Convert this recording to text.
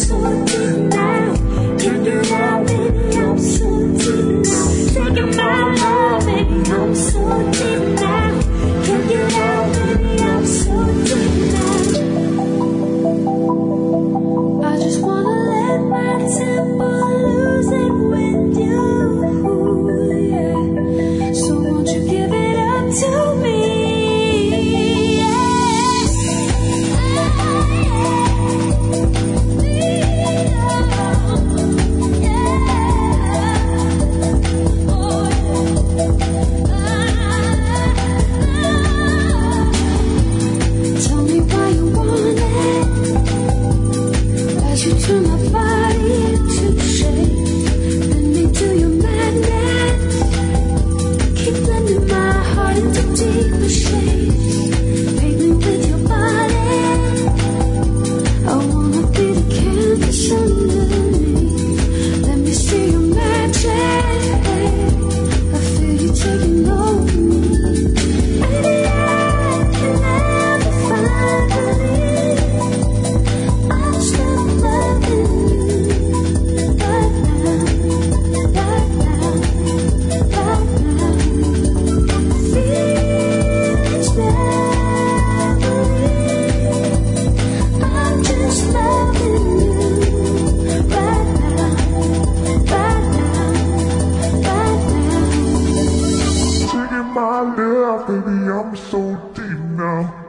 so deep now. Can you love, baby, I'm so deep now. Taking my love, baby, I'm so deep now. Can you love, baby, I'm so deep now. I just wanna let my tempo lose it with you, yeah. So won't you give it up to me? Tell me why you want it, as you turn my body into shape. Let me do your madness, keep blending my heart into deeper shades. Paint me with your body, I wanna be the canvas underneath. Let me see your magic, I feel you taking over me. Baby, I can never find relief. I'm still loving you right now, right now, right now. Feelings never leave. I'm just loving you right now, right now, right now. Taking my love, baby, I'm so deep now.